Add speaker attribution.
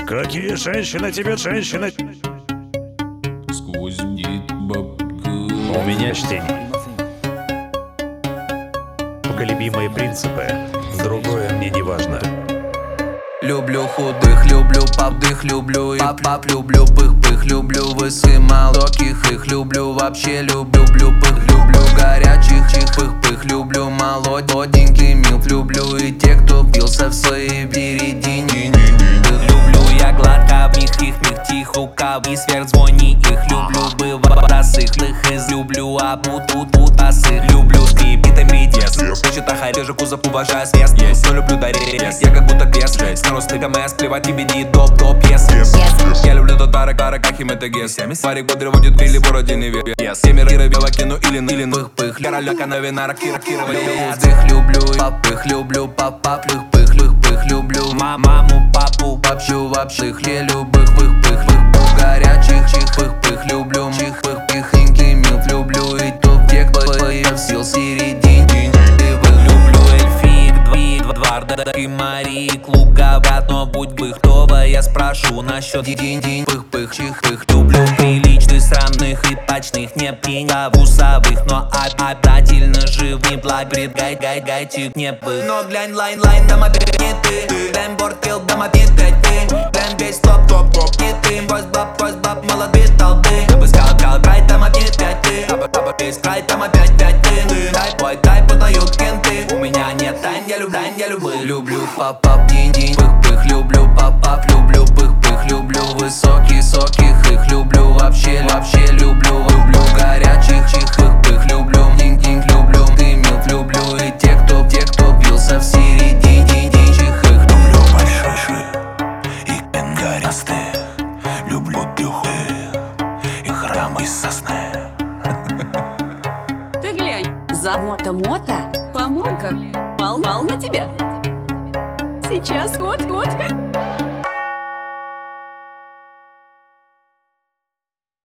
Speaker 1: Какие женщины тебе женщины?
Speaker 2: Сквозь бит бабка.
Speaker 1: У меня чтение. Поколебимые принципы. Другое мне не важно.
Speaker 3: Люблю худых, люблю подых, люблю и пап, люблю пых-пых, люблю высоких, их люблю, вообще люблю люблю горячих, пых-пых, люблю молоденький милф, люблю и те, кто бился в своей середине. Люблю я гладко в них тихо, кавы сверхзвони их люблю, бывает засыхлых из люблю, а путасы люблю с битами дес. Значит, ахарежа кузов уважаю свес, но люблю дарить, я как будто крест, снаружи ты КМС, плевать тебе не топ yes. Я люблю тот барак, как им это гес. Парик бодрый водит грилли, бороде не вес. Семеро кировела кину или пых-пых, короля канавина, кира вздых люблю, папых люблю, папа пых-пых, люблю маму, папу, вообще хле любых пых-пых, горячих пых-пых, люблю пых-пых, милф люблю и топ тех, кто появился в середине. Люблю эльфик, двардак и Марик, луговат, но будь быхтова, я спрошу насчет день, пых-пых, чих-пых. Люблю приличных, срамных и пачных, не птенья вусовых, но обязательно живый, благ, бред, гай-тик, не пых. Но глянь, лайн, там опять не ты, дэм борт, килл, дам опять ты, дэм весь топ, не ты, бойс баб, молодые толпы. Я бы сказал, край, там опять ты, весь край, там опять ты, дай, подают кенты. У меня нет тайн, я люблю папа, день, пых-пых, люблю папа, люблю пых-пых, люблю высоких, их люблю, вообще люблю горячих, пых-пых, люблю, динь, люблю, ты милф, люблю и те, кто бился в середине, их люблю большой и кенгористые, люблю духы и храмы сосны.
Speaker 4: Ты глянь, замота-мота, помойка, пал на тебя. Сейчас вот.